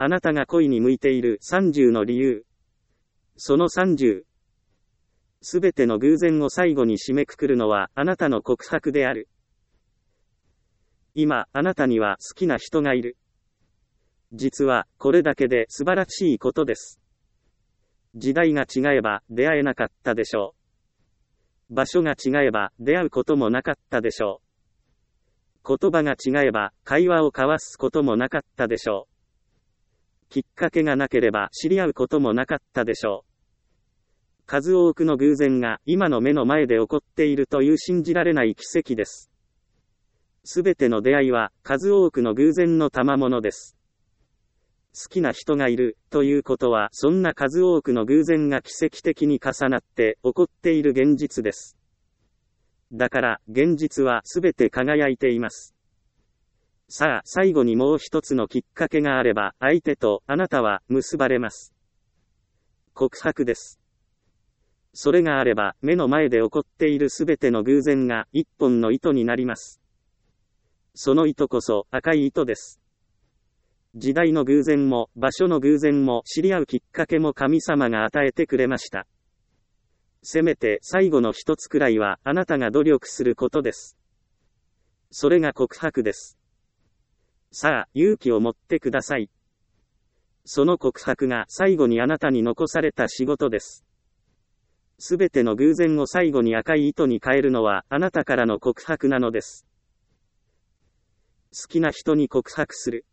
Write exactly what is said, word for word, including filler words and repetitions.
あなたが恋に向いているさんじゅうの理由。そのさんじゅう。すべての偶然を最後に締めくくるのはあなたの告白である。今、あなたには好きな人がいる。実は、これだけで素晴らしいことです。時代が違えば出会えなかったでしょう。場所が違えば出会うこともなかったでしょう。言葉が違えば会話を交わすこともなかったでしょう。きっかけがなければ知り合うこともなかったでしょう。数多くの偶然が今の目の前で起こっているという信じられない奇跡です。すべての出会いは数多くの偶然の賜物です。好きな人がいるということはそんな数多くの偶然が奇跡的に重なって起こっている現実です。だから現実はすべて輝いています。さあ最後にもう一つのきっかけがあれば相手とあなたは結ばれます。告白です。それがあれば目の前で起こっているすべての偶然が一本の糸になります。その糸こそ赤い糸です。時代の偶然も場所の偶然も知り合うきっかけも神様が与えてくれました。せめて最後の一つくらいはあなたが努力することです。それが告白です。さあ勇気を持ってください。その告白が最後にあなたに残された仕事です。すべての偶然を最後に赤い糸に変えるのはあなたからの告白なのです。好きな人に告白する。